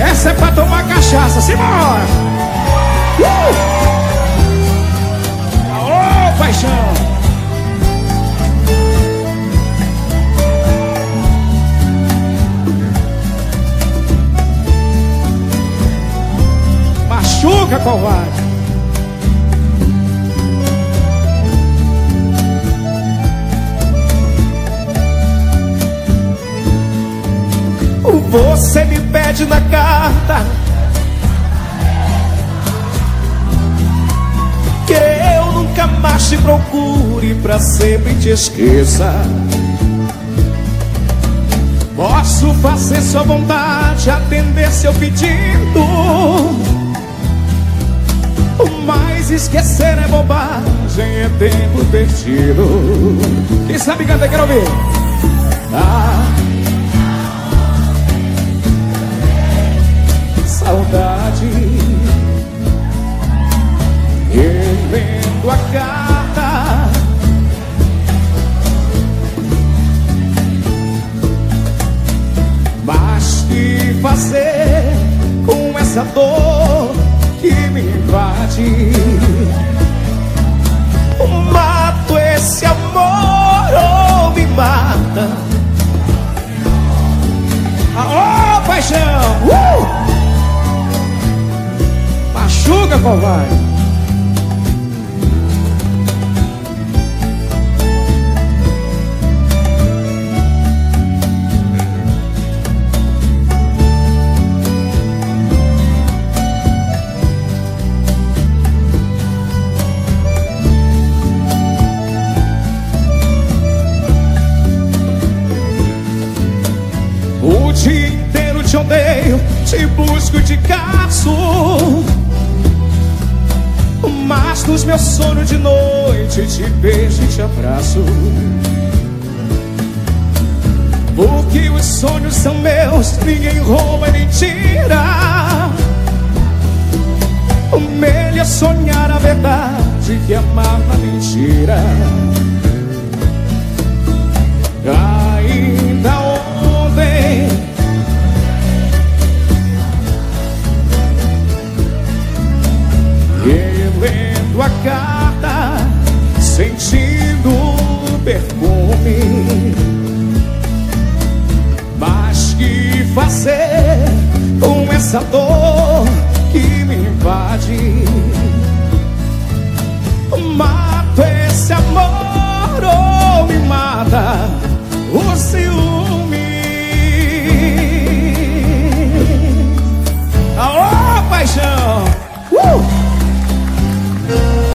Essa é pra tomar cachaça, simbora! Aô, paixão! Machuca, covarde! Você me pede na carta que eu nunca mais te procure, pra sempre te esqueça. Posso fazer sua vontade, atender seu pedido, mas esquecer é bobagem, é tempo perdido. Quem sabe canta, quero ouvir. Saudade, relendo a carta, mas que fazer com essa dor que me invade? Mato esse amor ou me mata? Aô, paixão! Machuca, covarde! O dia inteiro te odeio, te busco e te caço, mas nos meus sonhos de noite te beijo e te abraço. Porque os sonhos são meus, ninguém rouba nem tira. Melhor é sonhar a verdade que amar a mentira. Ainda ontem lendo a carta, sentindo o perfume, mas que fazer com essa dor